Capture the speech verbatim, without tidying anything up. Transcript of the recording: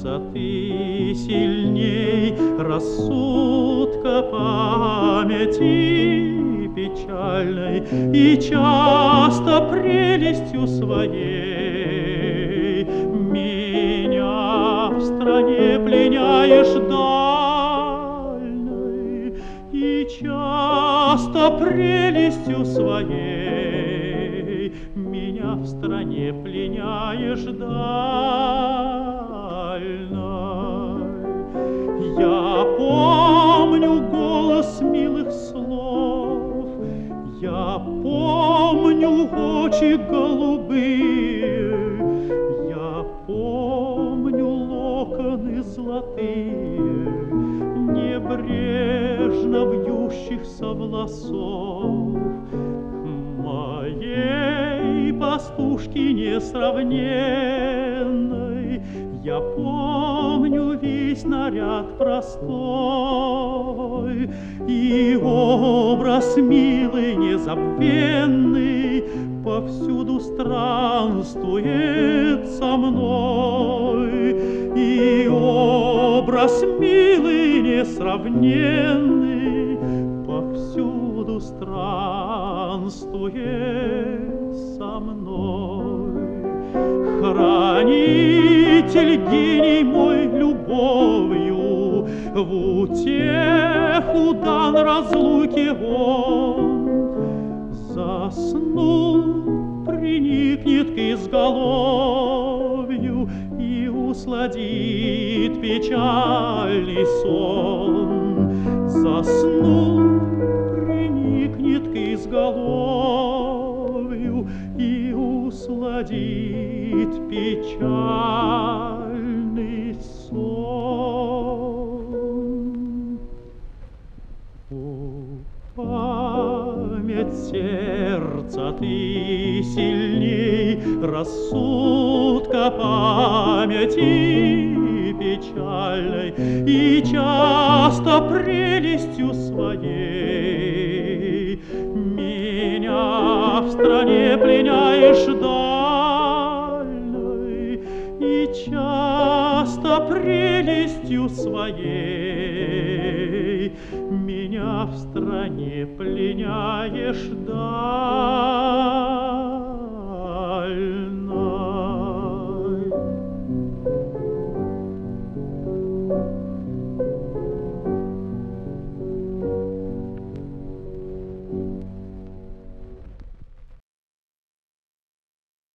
сердца ты сильней рассудка памяти печальной, и часто прелестью своей меня в стране пленяешь дальной, и часто прелестью своей меня в стране пленяешь дальной. Я помню голос милых слов, я помню очи голубые, я помню локоны золотые, небрежно вьющихся волосов моей пастушки несравненной. Я помню весь наряд простой и образ милый незабвенный повсюду странствует со мной, и образ милый несравненный повсюду странствует со мной. Хранитель гений мой любовью в утеху дан разлуке он, заснул, приникнет к изголовью и усладит печальный сон. Заснул, приникнет к изголовью и усладит печальный сон. О, память сердца ты сильней рассудка памяти печальной, и часто прелестью своей меня в стране пленяешь дальной, и часто прелестью своей меня в стране пленяешь дальной.